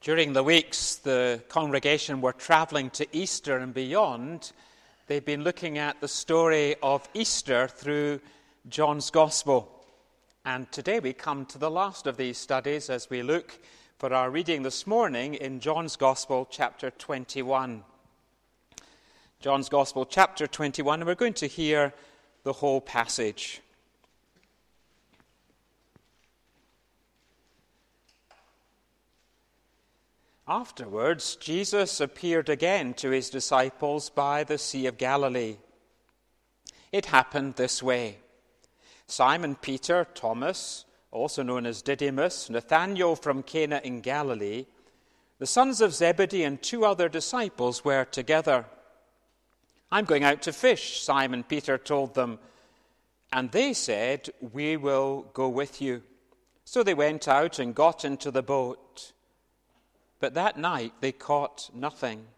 During the weeks the congregation were travelling to Easter and beyond, they've been looking at the story of Easter through John's Gospel. And today we come to the last of these studies as we look for our reading this morning in John's Gospel, chapter 21. John's Gospel, chapter 21, and we're going to hear the whole passage. Afterwards, Jesus appeared again to his disciples by the Sea of Galilee. It happened this way. Simon Peter, Thomas, also known as Didymus, Nathanael from Cana in Galilee, the sons of Zebedee and two other disciples were together. "I'm going out to fish," Simon Peter told them. And they said, "We will go with you." So they went out and got into the boat. But that night they caught nothing.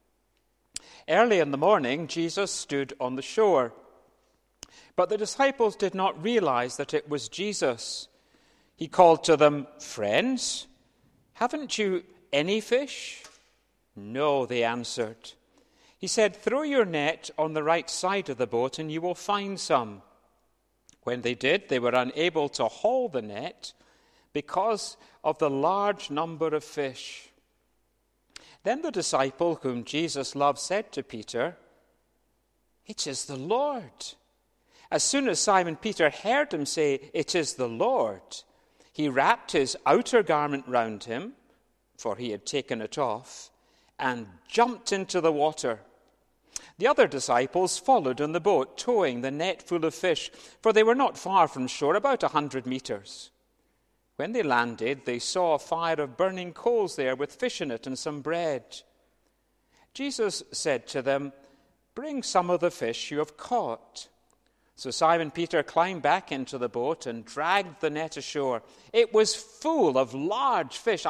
Early in the morning, Jesus stood on the shore. But the disciples did not realize that it was Jesus. He called to them, "Friends, haven't you any fish?" "No," they answered. He said, "Throw your net on the right side of the boat and you will find some." When they did, they were unable to haul the net because of the large number of fish. Then the disciple whom Jesus loved said to Peter, "It is the Lord." As soon as Simon Peter heard him say, "It is the Lord," he wrapped his outer garment round him, for he had taken it off, and jumped into the water. The other disciples followed in the boat, towing the net full of fish, for they were not far from shore, about 100 meters. When they landed, they saw a fire of burning coals there with fish in it and some bread. Jesus said to them, "Bring some of the fish you have caught." So Simon Peter climbed back into the boat and dragged the net ashore. It was full of large fish,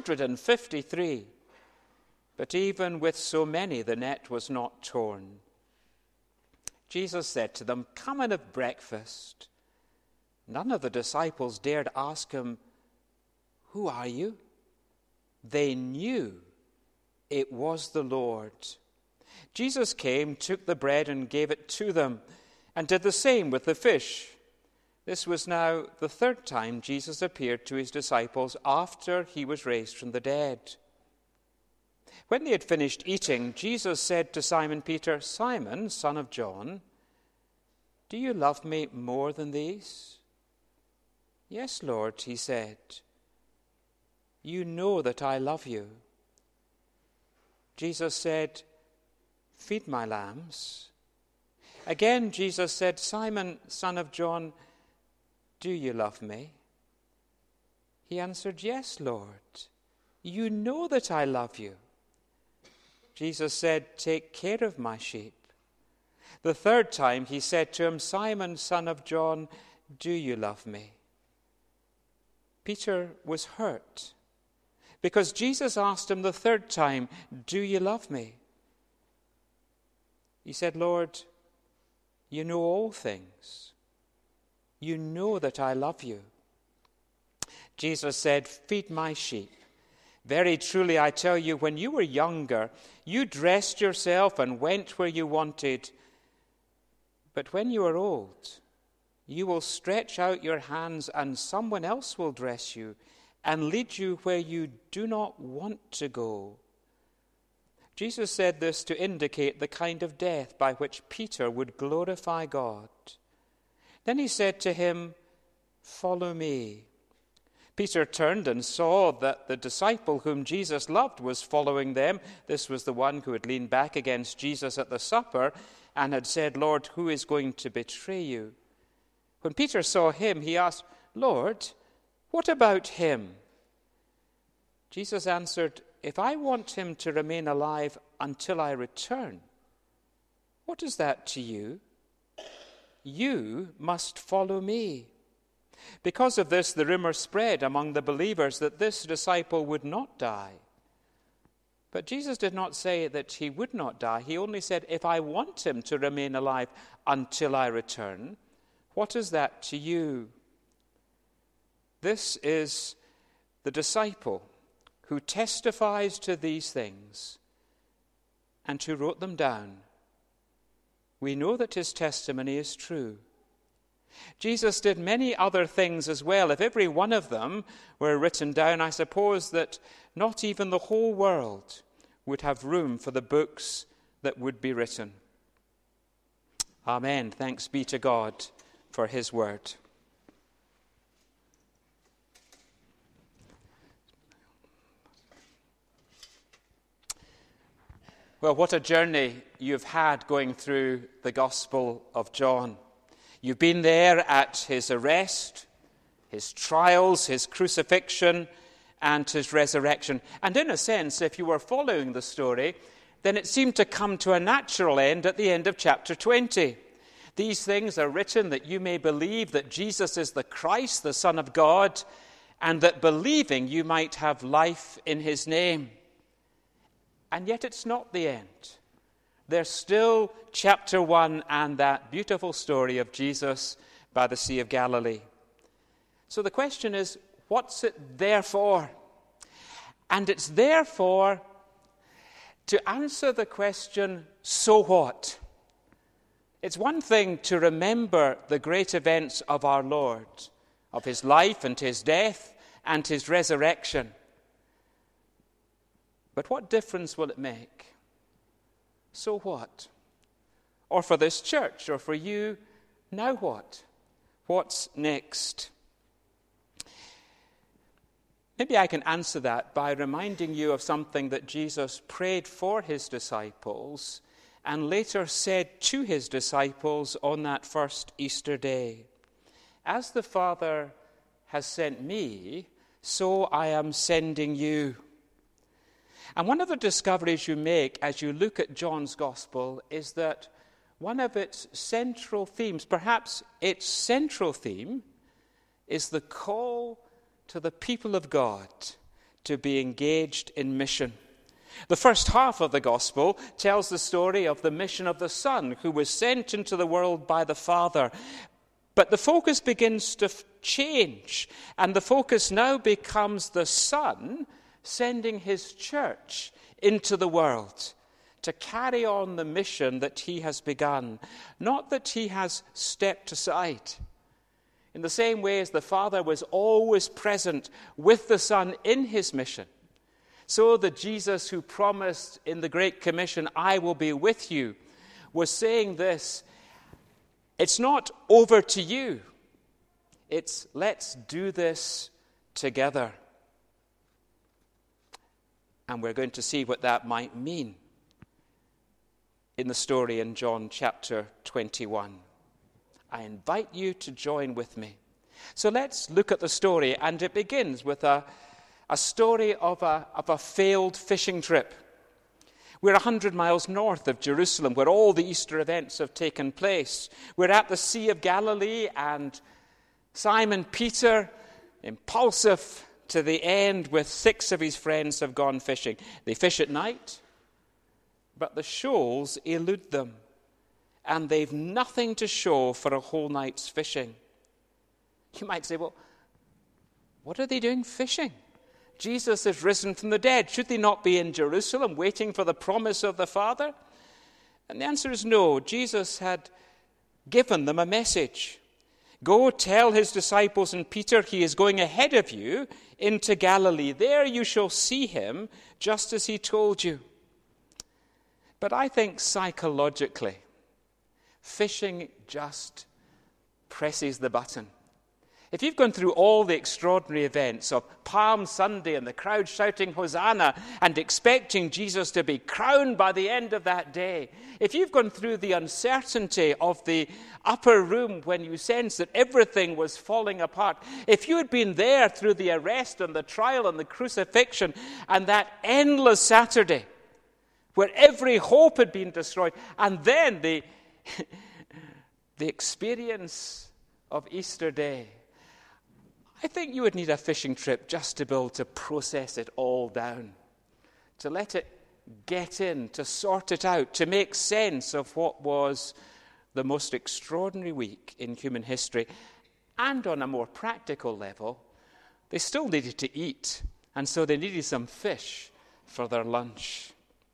153. But even with so many, the net was not torn. Jesus said to them, "Come and have breakfast." None of the disciples dared ask him, "Who are you?" They knew it was the Lord. Jesus came, took the bread and gave it to them, and did the same with the fish. This was now the third time Jesus appeared to his disciples after he was raised from the dead. When they had finished eating, Jesus said to Simon Peter, "Simon, son of John, do you love me more than these?" "Yes, Lord," he said. "You know that I love you." Jesus said, "Feed my lambs." Again Jesus said, "Simon, son of John, do you love me?" He answered, "Yes, Lord. You know that I love you." Jesus said, "Take care of my sheep." The third time he said to him, "Simon, son of John, do you love me?" Peter was hurt because Jesus asked him the third time, "Do you love me?" He said, "Lord, you know all things. You know that I love you." Jesus said, "Feed my sheep. Very truly I tell you, when you were younger, you dressed yourself and went where you wanted. But when you are old, you will stretch out your hands and someone else will dress you and lead you where you do not want to go." Jesus said this to indicate the kind of death by which Peter would glorify God. Then he said to him, "Follow me." Peter turned and saw that the disciple whom Jesus loved was following them. This was the one who had leaned back against Jesus at the supper and had said, "Lord, who is going to betray you?" When Peter saw him, he asked, "Lord, what about him?" Jesus answered, "If I want him to remain alive until I return, what is that to you? You must follow me." Because of this, the rumor spread among the believers that this disciple would not die. But Jesus did not say that he would not die. He only said, "If I want him to remain alive until I return, what is that to you?" This is the disciple who testifies to these things and who wrote them down, we know that his testimony is true. Jesus did many other things as well. If every one of them were written down, I suppose that not even the whole world would have room for the books that would be written. Amen. Thanks be to God for his word. Well, what a journey you've had going through the Gospel of John. You've been there at his arrest, his trials, his crucifixion, and his resurrection. And in a sense, if you were following the story, then it seemed to come to a natural end at the end of chapter 20. These things are written that you may believe that Jesus is the Christ, the Son of God, and that believing you might have life in his name. And yet it's not the end. There's still chapter 1 and that beautiful story of Jesus by the Sea of Galilee. So the question is, what's it there for? And it's there for to answer the question, so what? It's one thing to remember the great events of our Lord, of his life and his death and his resurrection. But what difference will it make? So what? Or for this church, or for you, now what? What's next? Maybe I can answer that by reminding you of something that Jesus prayed for his disciples and later said to his disciples on that first Easter day. As the Father has sent me, so I am sending you. And one of the discoveries you make as you look at John's Gospel is that one of its central themes, perhaps its central theme, is the call to the people of God to be engaged in mission. The first half of the Gospel tells the story of the mission of the Son who was sent into the world by the Father. But the focus begins to change, and the focus now becomes the Son sending his church into the world to carry on the mission that he has begun, not that he has stepped aside. In the same way as the Father was always present with the Son in his mission, so the Jesus who promised in the Great Commission, I will be with you, was saying this, it's not over to you, it's let's do this together. And we're going to see what that might mean in the story in John chapter 21. I invite you to join with me. So let's look at the story, and it begins with a story of a failed fishing trip. We're 100 miles north of Jerusalem, where all the Easter events have taken place. We're at the Sea of Galilee, and Simon Peter, impulsive to the end, with 6 of his friends have gone fishing. They fish at night, but the shoals elude them, and they've nothing to show for a whole night's fishing. You might say, well, what are they doing fishing? Jesus is risen from the dead. Should they not be in Jerusalem waiting for the promise of the Father? And the answer is no. Jesus had given them a message. Go tell his disciples and Peter he is going ahead of you into Galilee. There you shall see him just as he told you. But I think psychologically, fishing just presses the button. If you've gone through all the extraordinary events of Palm Sunday and the crowd shouting Hosanna and expecting Jesus to be crowned by the end of that day, if you've gone through the uncertainty of the upper room when you sensed that everything was falling apart, if you had been there through the arrest and the trial and the crucifixion and that endless Saturday where every hope had been destroyed, and then the experience of Easter Day, I think you would need a fishing trip just to be able to process it all down, to let it get in, to sort it out, to make sense of what was the most extraordinary week in human history. And on a more practical level, they still needed to eat And so they needed some fish for their lunch.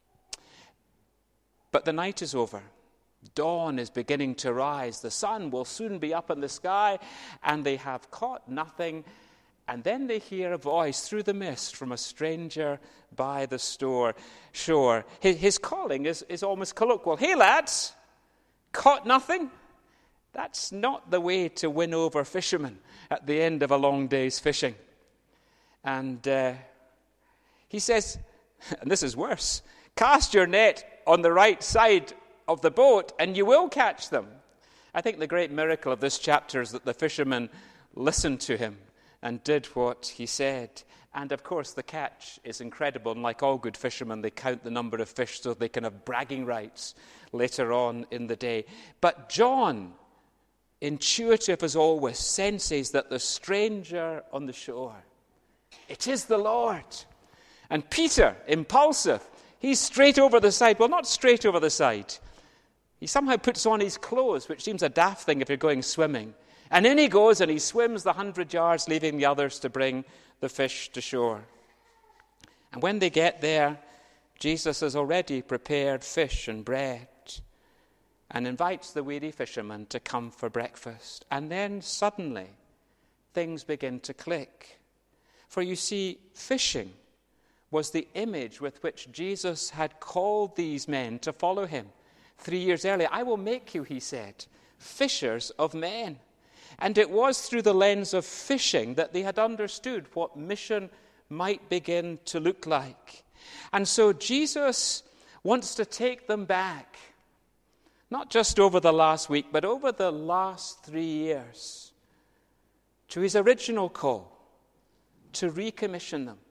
But the night is over. Dawn is beginning to rise. The sun will soon be up in the sky, and they have caught nothing. And then they hear a voice through the mist from a stranger by the shore. His calling is almost colloquial. Hey, lads, caught nothing? That's not the way to win over fishermen at the end of a long day's fishing. And he says, and this is worse, cast your net on the right side of the boat and you will catch them. I think the great miracle of this chapter is that the fishermen listened to him and did what he said. And of course the catch is incredible, and like all good fishermen, they count the number of fish so they can have bragging rights later on in the day. But John, intuitive as always, senses that the stranger on the shore, it is the Lord. And Peter, impulsive, he's straight over the side. Well, not straight over the side. He somehow puts on his clothes, which seems a daft thing if you're going swimming. And in he goes and he swims the 100 yards, leaving the others to bring the fish to shore. And when they get there, Jesus has already prepared fish and bread and invites the weary fishermen to come for breakfast. And then suddenly things begin to click. For you see, fishing was the image with which Jesus had called these men to follow him 3 years earlier. I will make you, he said, fishers of men. And it was through the lens of fishing that they had understood what mission might begin to look like. And so Jesus wants to take them back, not just over the last week, but over the last 3 years, to his original call, to recommission them.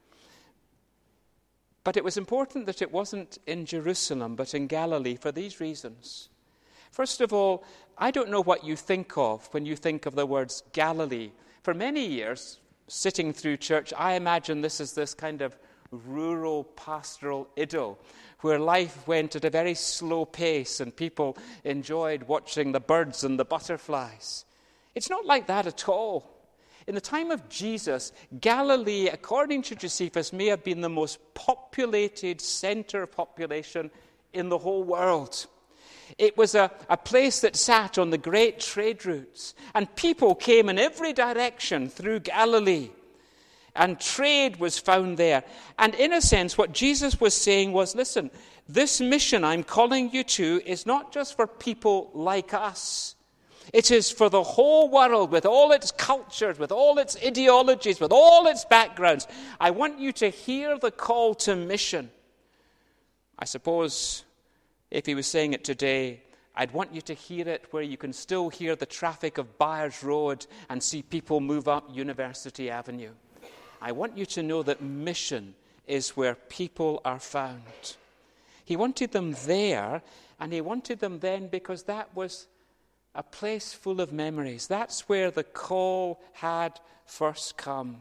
But it was important that it wasn't in Jerusalem, but in Galilee for these reasons. First of all, I don't know what you think of when you think of the words Galilee. For many years, sitting through church, I imagine this is this kind of rural pastoral idyll where life went at a very slow pace and people enjoyed watching the birds and the butterflies. It's not like that at all. In the time of Jesus, Galilee, according to Josephus, may have been the most populated center of population in the whole world. It was a place that sat on the great trade routes, and people came in every direction through Galilee, and trade was found there. And in a sense, what Jesus was saying was, listen, this mission I'm calling you to is not just for people like us. It is for the whole world, with all its cultures, with all its ideologies, with all its backgrounds. I want you to hear the call to mission. I suppose if he was saying it today, I'd want you to hear it where you can still hear the traffic of Byres Road and see people move up University Avenue. I want you to know that mission is where people are found. He wanted them there, and he wanted them then because that was a place full of memories. That's where the call had first come.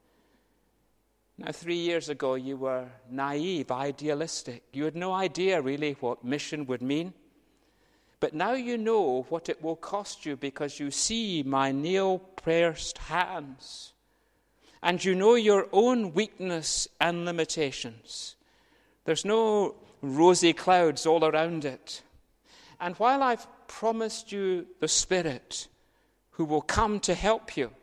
Now, 3 years ago, you were naive, idealistic. You had no idea, really, what mission would mean. But now you know what it will cost you because you see my nail-pierced hands. And you know your own weakness and limitations. There's no rosy clouds all around it. And while I've promised you the Spirit who will come to help you,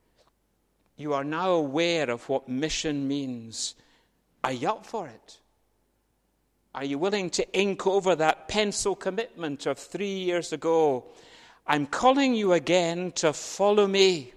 you are now aware of what mission means. Are you up for it? Are you willing to ink over that pencil commitment of 3 years ago? I'm calling you again to follow me.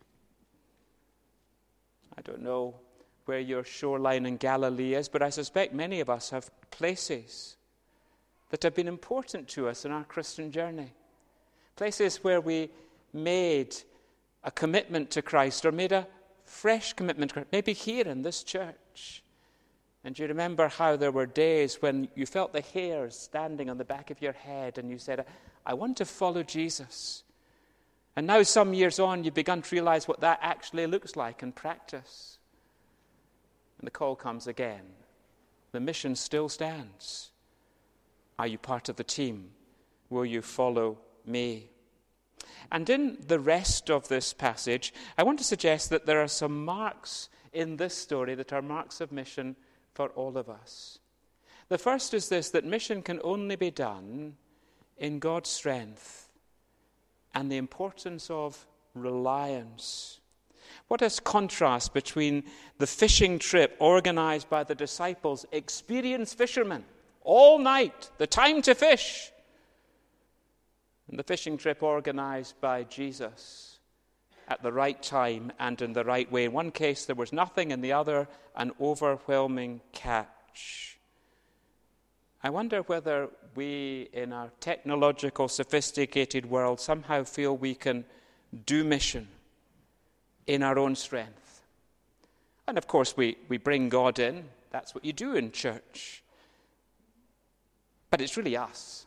I don't know where your shoreline in Galilee is, but I suspect many of us have places that have been important to us in our Christian journey. Places where we made a commitment to Christ or made a fresh commitment to Christ, maybe here in this church. And you remember how there were days when you felt the hairs standing on the back of your head and you said, I want to follow Jesus. And now some years on, you've begun to realize what that actually looks like in practice. And the call comes again. The mission still stands. Are you part of the team? Will you follow me? And in the rest of this passage, I want to suggest that there are some marks in this story that are marks of mission for all of us. The first is this, that mission can only be done in God's strength and the importance of reliance. What a contrast between the fishing trip organized by the disciples, experienced fishermen, all night, the time to fish, and the fishing trip organized by Jesus at the right time and in the right way. In one case, there was nothing. In the other, an overwhelming catch. I wonder whether we, in our technological, sophisticated world, somehow feel we can do mission in our own strength. And of course, we bring God in. That's what you do in church. But it's really us.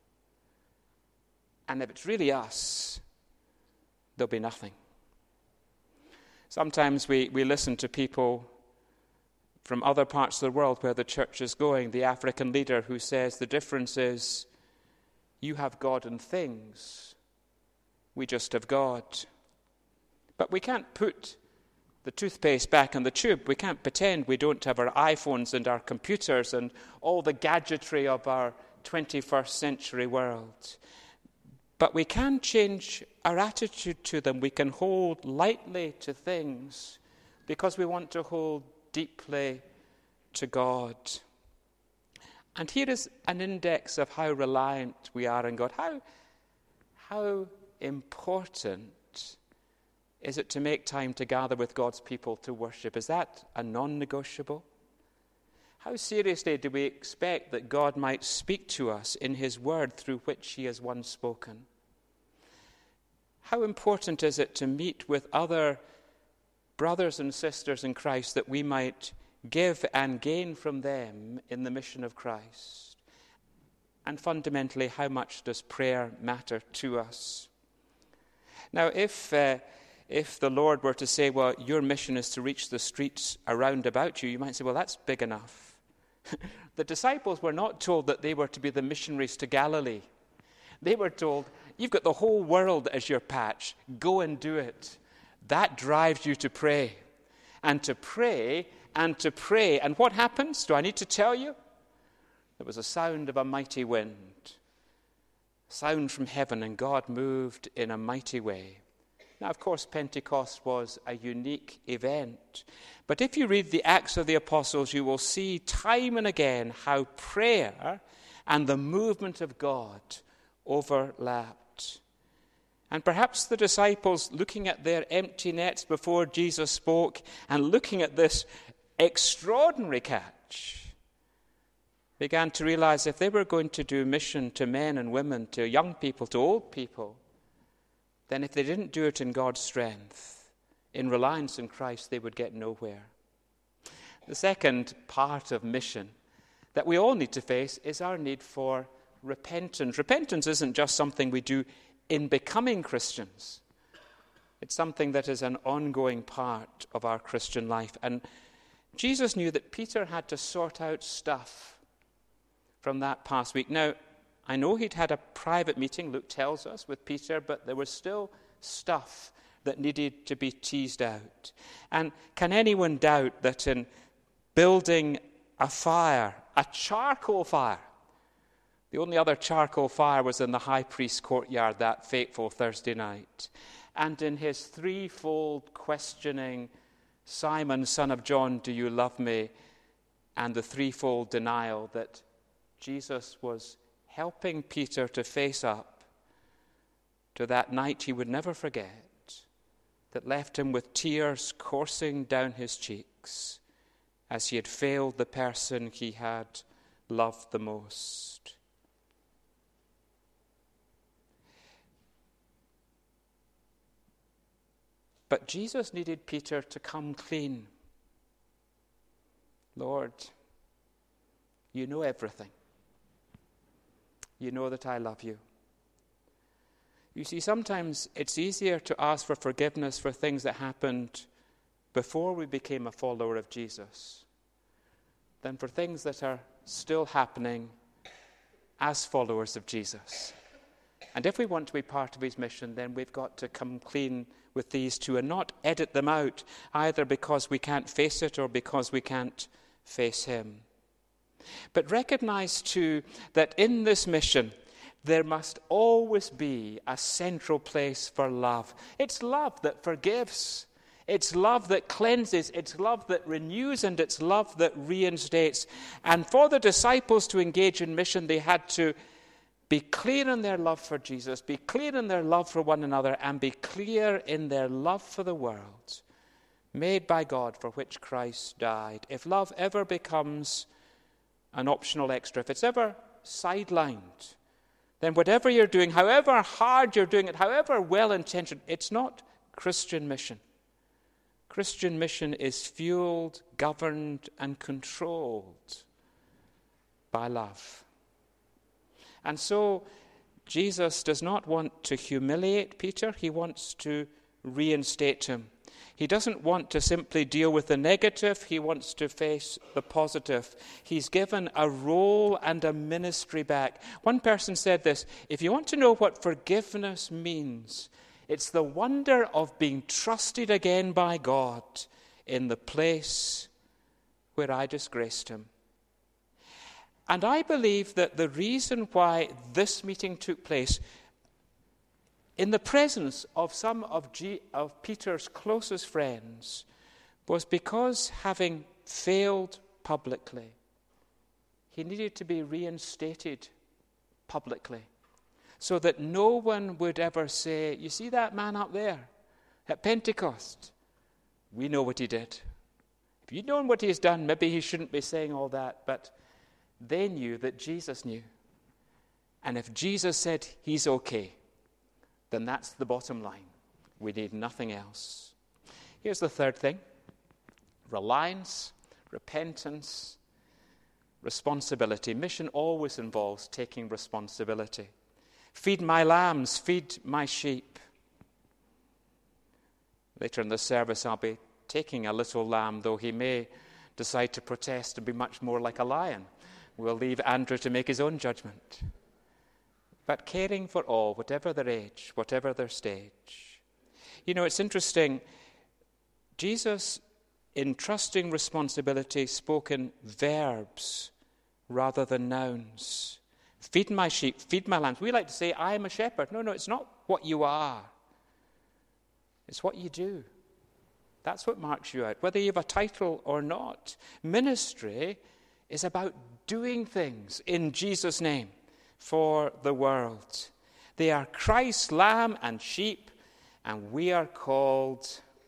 And if it's really us, there'll be nothing. Sometimes we listen to people from other parts of the world where the church is going. The African leader who says the difference is you have God and things. We just have God. But we can't put the toothpaste back in the tube. We can't pretend we don't have our iPhones and our computers and all the gadgetry of our 21st century world. But we can change our attitude to them. We can hold lightly to things because we want to hold deeply to God. And here is an index of how reliant we are on God. How important is it to make time to gather with God's people to worship? Is that a non-negotiable? How seriously do we expect that God might speak to us in his word through which he has once spoken? How important is it to meet with other brothers and sisters in Christ that we might give and gain from them in the mission of Christ? And fundamentally, how much does prayer matter to us? Now, if the Lord were to say, well, your mission is to reach the streets around about you, you might say, well, that's big enough. The disciples were not told that they were to be the missionaries to Galilee. They were told, you've got the whole world as your patch. Go and do it. That drives you to pray. And to pray, and to pray. And what happens? Do I need to tell you? There was a sound of a mighty wind. Sound from heaven, and God moved in a mighty way. Now, of course, Pentecost was a unique event. But if you read the Acts of the Apostles, you will see time and again how prayer and the movement of God overlapped. And perhaps the disciples, looking at their empty nets before Jesus spoke and looking at this extraordinary catch, began to realize if they were going to do mission to men and women, to young people, to old people, then if they didn't do it in God's strength, in reliance in Christ, they would get nowhere. The second part of mission that we all need to face is our need for repentance. Repentance isn't just something we do in becoming Christians. It's something that is an ongoing part of our Christian life. And Jesus knew that Peter had to sort out stuff from that past week. Now, I know he'd had a private meeting, Luke tells us, with Peter, but there was still stuff that needed to be teased out. And can anyone doubt that in building a fire, a charcoal fire, the only other charcoal fire was in the high priest's courtyard that fateful Thursday night, and in his threefold questioning, Simon, son of John, do you love me? And the threefold denial that Jesus was helping Peter to face up to that night he would never forget, that left him with tears coursing down his cheeks as he had failed the person he had loved the most. But Jesus needed Peter to come clean. Lord, you know everything. You know that I love you. You see, sometimes it's easier to ask for forgiveness for things that happened before we became a follower of Jesus than for things that are still happening as followers of Jesus. And if we want to be part of his mission, then we've got to come clean with these two and not edit them out, either because we can't face it or because we can't face him. But recognize too that in this mission, there must always be a central place for love. It's love that forgives. It's love that cleanses. It's love that renews, and it's love that reinstates. And for the disciples to engage in mission, they had to be clear in their love for Jesus, be clear in their love for one another, and be clear in their love for the world, made by God, for which Christ died. If love ever becomes an optional extra, if it's ever sidelined, then whatever you're doing, however hard you're doing it, however well-intentioned, it's not Christian mission. Christian mission is fueled, governed, and controlled by love. And so Jesus does not want to humiliate Peter. He wants to reinstate him. He doesn't want to simply deal with the negative. He wants to face the positive. He's given a role and a ministry back. One person said this: if you want to know what forgiveness means, it's the wonder of being trusted again by God in the place where I disgraced him. And I believe that the reason why this meeting took place in the presence of some of Peter's closest friends was because, having failed publicly, he needed to be reinstated publicly so that no one would ever say, you see that man up there at Pentecost? We know what he did. If you'd known what he's done, maybe he shouldn't be saying all that, but they knew that Jesus knew. And if Jesus said he's okay, then that's the bottom line. We need nothing else. Here's the third thing: reliance, repentance, responsibility. Mission always involves taking responsibility. Feed my lambs, feed my sheep. Later in the service, I'll be taking a little lamb, though he may decide to protest and be much more like a lion. We'll leave Andrew to make his own judgment. But caring for all, whatever their age, whatever their stage. You know, it's interesting. Jesus, in trusting responsibility, spoke in verbs rather than nouns. Feed my sheep, feed my lambs. We like to say, I am a shepherd. No, it's not what you are. It's what you do. That's what marks you out, whether you have a title or not. Ministry is about doing things in Jesus' name for the world. They are Christ's lamb and sheep, and we are called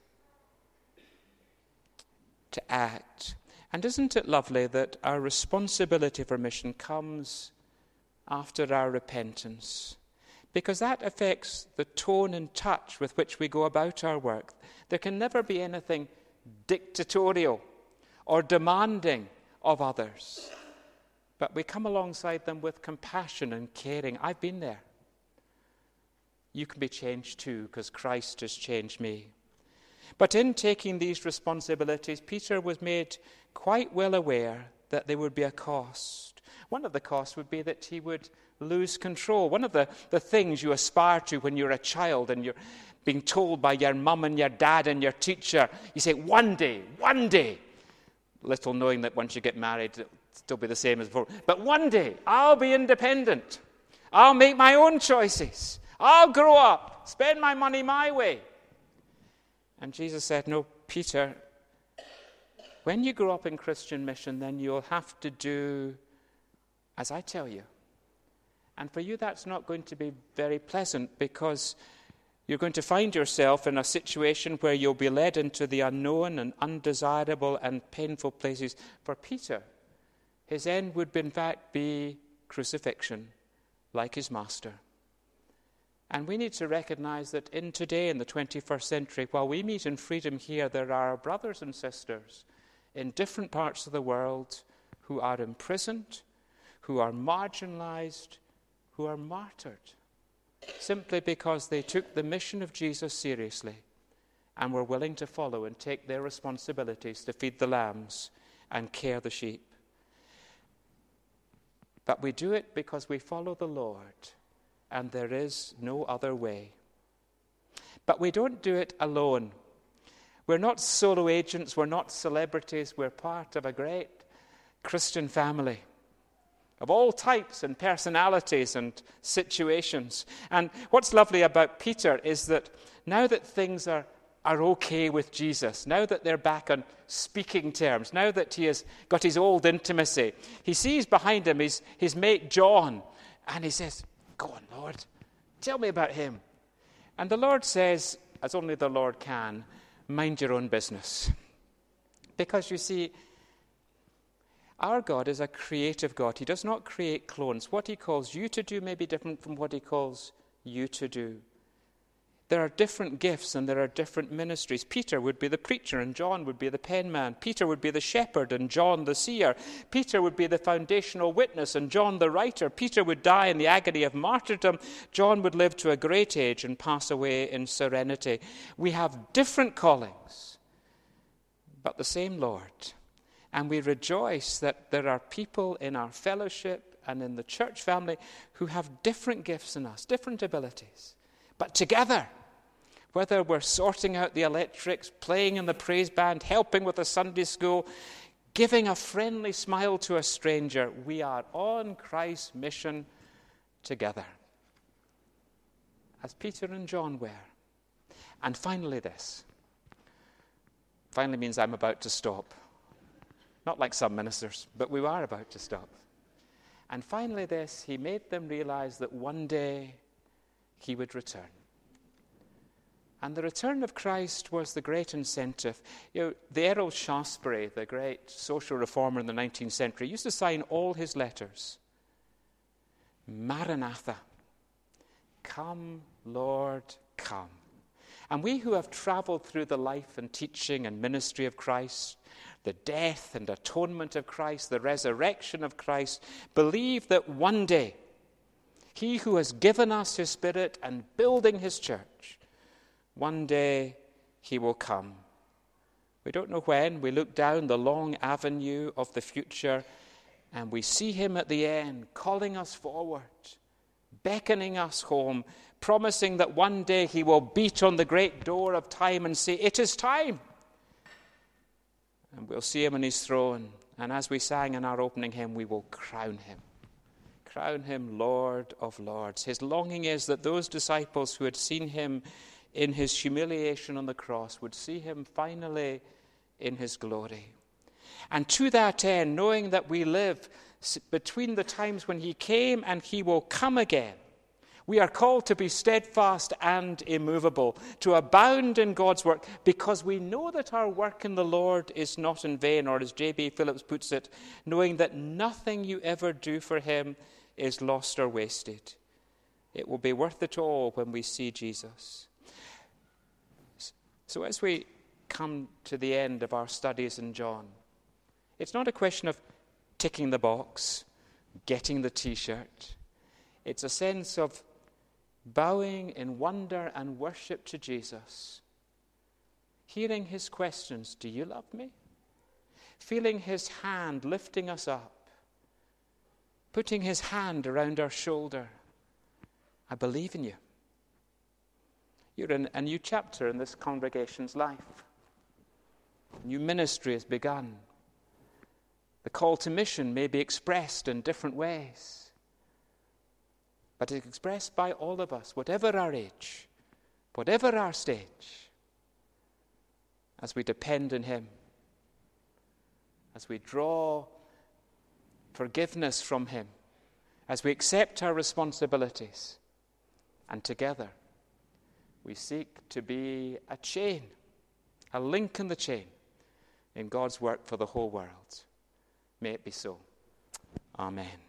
to act. And isn't it lovely that our responsibility for mission comes after our repentance? Because that affects the tone and touch with which we go about our work. There can never be anything dictatorial or demanding of others. But we come alongside them with compassion and caring. I've been there. You can be changed too, because Christ has changed me. But in taking these responsibilities, Peter was made quite well aware that there would be a cost. One of the costs would be that he would lose control. One of the things you aspire to when you're a child and you're being told by your mum and your dad and your teacher, you say, one day, little knowing that once you get married, it'll still be the same as before. But one day, I'll be independent. I'll make my own choices. I'll grow up, spend my money my way. And Jesus said, no, Peter, when you grow up in Christian mission, then you'll have to do as I tell you. And for you, that's not going to be very pleasant, because you're going to find yourself in a situation where you'll be led into the unknown and undesirable and painful places. For Peter, his end would in fact be crucifixion, like his master. And we need to recognize that in today, in the 21st century, while we meet in freedom here, there are brothers and sisters in different parts of the world who are imprisoned, who are marginalized, who are martyred, simply because they took the mission of Jesus seriously and were willing to follow and take their responsibilities to feed the lambs and care the sheep. But we do it because we follow the Lord and there is no other way. But we don't do it alone. We're not solo agents, we're not celebrities, we're part of a great Christian family of all types and personalities and situations. And what's lovely about Peter is that now that things are okay with Jesus, now that they're back on speaking terms, now that he has got his old intimacy, he sees behind him his mate John, and he says, "Go on, Lord, tell me about him." And the Lord says, as only the Lord can, "Mind your own business." Because you see, our God is a creative God. He does not create clones. What he calls you to do may be different from what he calls you to do. There are different gifts and there are different ministries. Peter would be the preacher and John would be the penman. Peter would be the shepherd and John the seer. Peter would be the foundational witness and John the writer. Peter would die in the agony of martyrdom. John would live to a great age and pass away in serenity. We have different callings, but the same Lord. And we rejoice that there are people in our fellowship and in the church family who have different gifts than us, different abilities. But together, whether we're sorting out the electrics, playing in the praise band, helping with the Sunday school, giving a friendly smile to a stranger, we are on Christ's mission together, as Peter and John were. And finally this. Finally means I'm about to stop. Not like some ministers, but we are about to stop. And finally this, he made them realize that one day he would return. And the return of Christ was the great incentive. The Earl Shaftesbury, the great social reformer in the 19th century, used to sign all his letters, "Maranatha, come, Lord, come." And we who have traveled through the life and teaching and ministry of Christ, the death and atonement of Christ, the resurrection of Christ, believe that one day he who has given us his Spirit and building his church, one day he will come. We don't know when. We look down the long avenue of the future and we see him at the end, calling us forward, beckoning us home, promising that one day he will beat on the great door of time and say, "It is time." And we'll see him on his throne. And as we sang in our opening hymn, we will crown him. Crown him Lord of Lords. His longing is that those disciples who had seen him in his humiliation on the cross would see him finally in his glory. And to that end, knowing that we live between the times when he came and he will come again, we are called to be steadfast and immovable, to abound in God's work, because we know that our work in the Lord is not in vain, or as J.B. Phillips puts it, knowing that nothing you ever do for him is lost or wasted. It will be worth it all when we see Jesus. So as we come to the end of our studies in John, it's not a question of ticking the box, getting the T-shirt. It's a sense of bowing in wonder and worship to Jesus, hearing his questions, "Do you love me?" Feeling his hand lifting us up, putting his hand around our shoulder. "I believe in you." You're in a new chapter in this congregation's life. A new ministry has begun. The call to mission may be expressed in different ways, but it's expressed by all of us, whatever our age, whatever our stage, as we depend on him, as we draw forgiveness from him, as we accept our responsibilities, and together we seek to be a chain, a link in the chain in God's work for the whole world. May it be so. Amen.